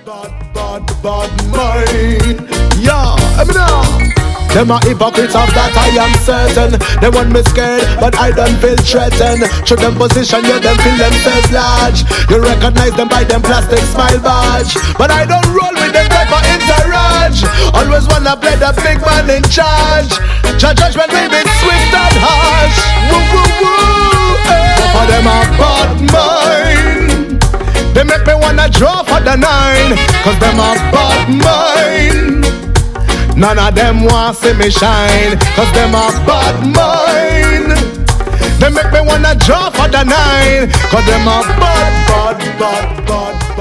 bad mind. Yeah, I mean them are hypocrites of that I am certain. They want me scared, but I don't feel threatened. Show them position, yeah, them feel themselves large. You recognize them by them plastic smile badge. But I don't roll with them type of entourage. Always wanna play the big man in charge. Judgment may be swift and harsh. Woo woo woo, for them a bad mind. They make me wanna draw for the 9, cause them a bad mind. None of them want see me shine, cause them a bad mind. They make me wanna draw for the 9, cause them a bad